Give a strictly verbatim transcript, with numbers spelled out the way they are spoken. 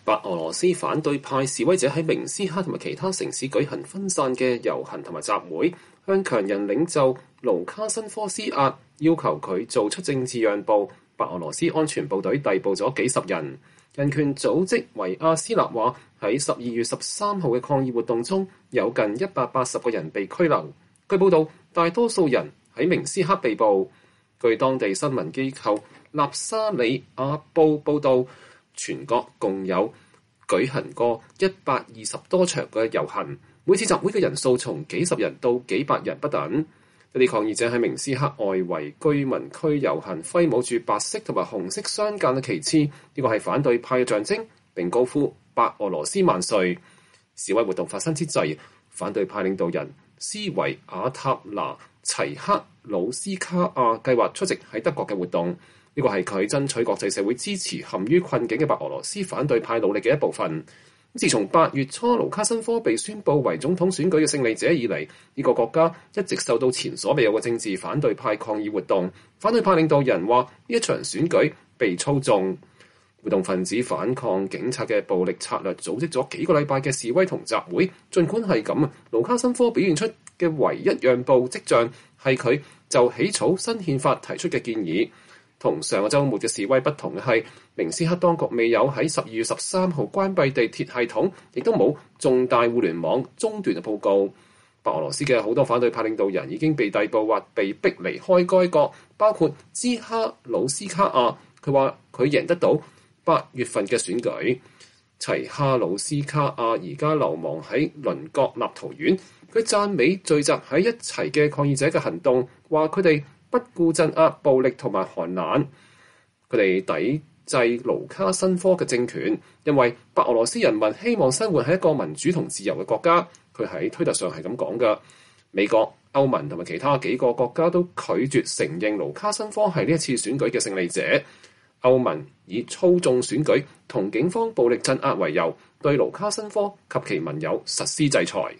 白俄羅斯反對派示威者喺明斯克同埋其他城市舉行分散嘅遊行同埋集會，向強人領袖盧卡申科施壓，要求佢做出政治讓步。白俄羅斯安全部隊逮捕咗幾十人。人權組織維亞斯納話，喺十二月十三號嘅抗議活動中，有近一百八十個人被拘留。據報道，大多數人喺明斯克被捕。據當地新聞機構納沙里亞報報道，全國共有舉行過一百二十多場嘅遊行，每次集會嘅人數從幾十人到幾百人不等。一啲抗議者喺明斯克外圍居民區遊行，揮舞住白色同埋紅色相間嘅旗幟，呢個係反對派嘅象徵，並高呼白俄羅斯萬歲。示威活動發生之際，反對派領導人斯維亞塔拿齊克魯斯卡亞計劃出席喺德國嘅活動。呢個係佢爭取國際社會支持陷於困境嘅白俄羅斯反對派努力嘅一部分。自從八月初盧卡申科被宣佈為總統選舉嘅勝利者以嚟，呢個國家一直受到前所未有嘅政治反對派抗議活動。反對派領導人話，呢一場選舉被操縱。活動分子反抗警察嘅暴力策略，組織咗幾個禮拜嘅示威同集會。儘管係咁啊，盧卡申科表現出嘅唯一讓步跡象係佢就起草新憲法提出嘅建議。同上個週末嘅示威不同嘅係，明斯克當局未有喺十二月十三號關閉地鐵系統，亦都冇重大互聯網中斷嘅報告。白俄羅斯嘅好多反對派領導人已經被逮捕或被逼離開該國，包括茲哈魯斯卡亞。佢話佢贏得到八月份嘅選舉。齊哈魯斯卡亞而家流亡喺鄰國立陶宛。佢讚美聚集喺一齊嘅抗議者嘅行動，話佢哋不顧鎮壓暴力同埋寒冷，佢哋抵制盧卡申科嘅政權，因為白俄羅斯人民希望生活喺一個民主同自由嘅國家。佢喺推特上係咁講㗎。美國、歐盟同埋其他幾個國家都拒絕承認盧卡申科係呢一次選舉嘅勝利者。歐盟以操縱選舉同警方暴力鎮壓為由，對盧卡申科及其盟友實施制裁。